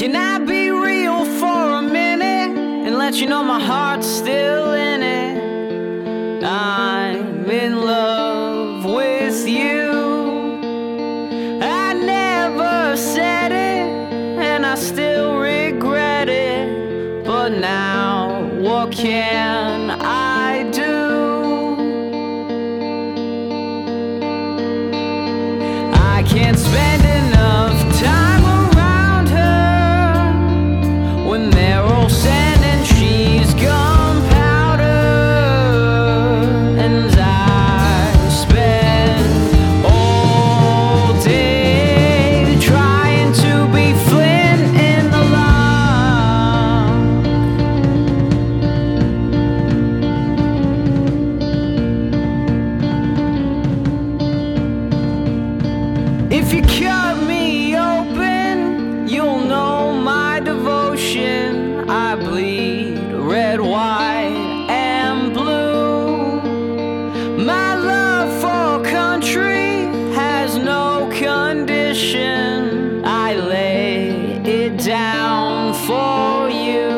Can I be real for a minute and let you know my heart's still in it? I'm in love with you. I never said it and I still regret it, but now what can I do? I can't spend enough time around her when they're all sand and she's gunpowder, and I spend all day trying to be flint in the lock. If you cut me open, you'll know my devotion. I bleed red, white, and blue. My love for country has no condition. I lay it down for you.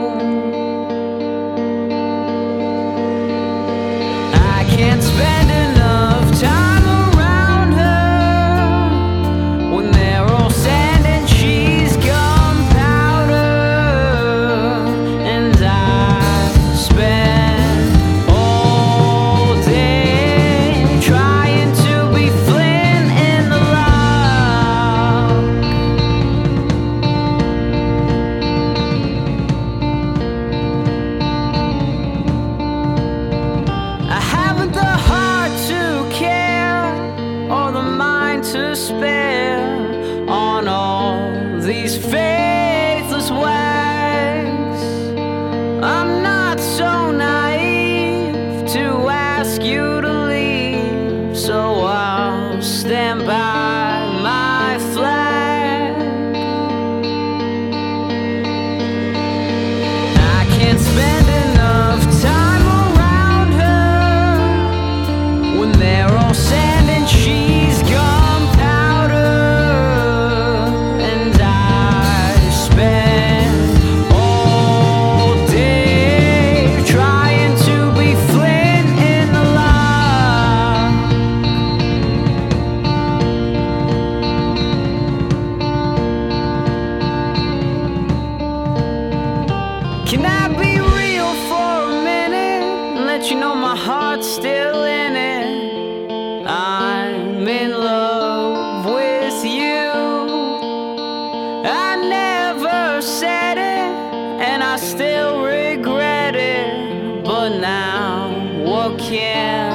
I can't spend enough time around her when they're all sand and she's gunpowder, and I spend all day trying to be flint in the lock. I haven't the heart to care or the mind to spare on all these faithless wags. I'm not so naive to ask you to leave, so I'll stand by my flag. I can't spend enough time around her when they're all sand and she's gunpowder, and I spend all day trying to be flint in the lock. Can I be real for a minute and let you know my heart's still in it? I'm in love with you. I never said it and I still regret it, but now what can